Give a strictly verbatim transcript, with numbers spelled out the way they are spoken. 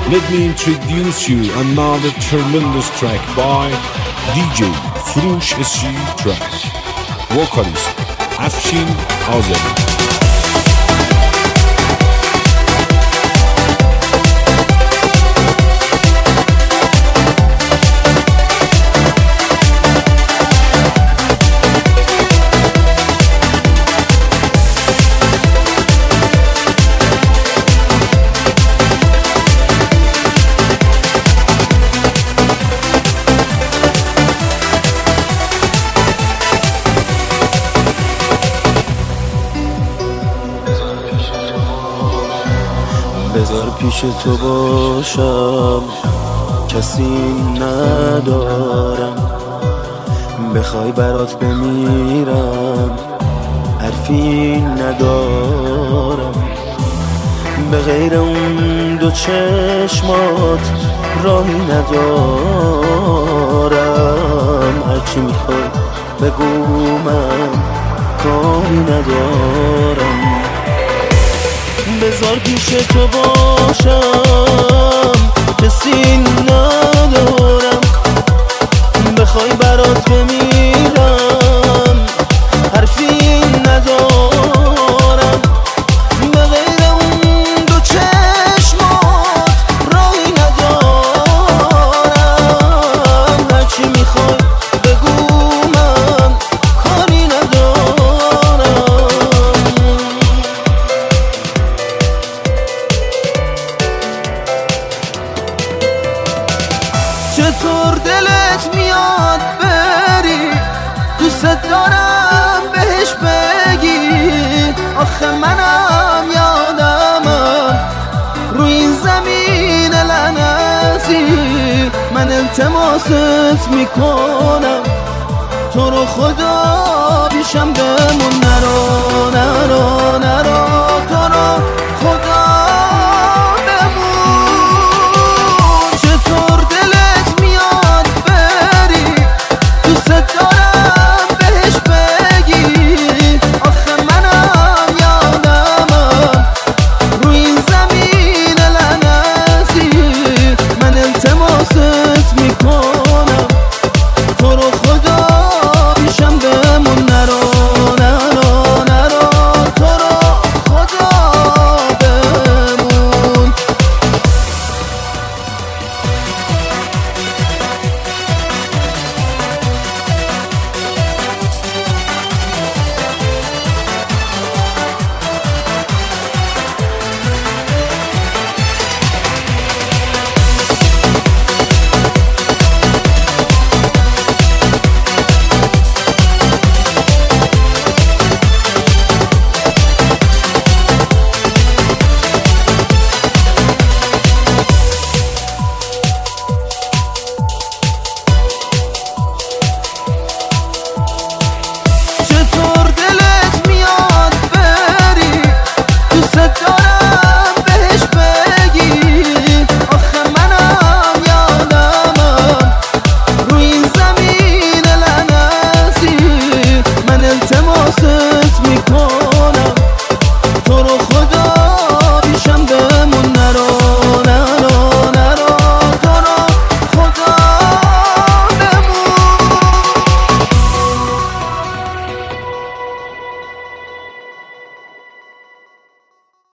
Let me introduce you another tremendous track by دی جی فروش اسی track. Vocalist افشین آذری. بذار پیش تو باشم، کسی ندارم، بخوای برات بمیرم، حرفی ندارم، به غیر اون دو چشمات راهی ندارم، هرچی میخوای بگو من کاری ندارم. بذار پیش تو باشم، کسی ندارم، بخوای برات بمیرم، حرفی ندارم، به غیر اون دو چشمات راهی ندارم، هرچی میخوای بگو من کاری ندارم. چطور دلت میاد بری، دوست دارم بهش بگی، آخه منم یادمم روی این زمین لعنتی، من التماست میکنم تو رو خدا پیشم بمون.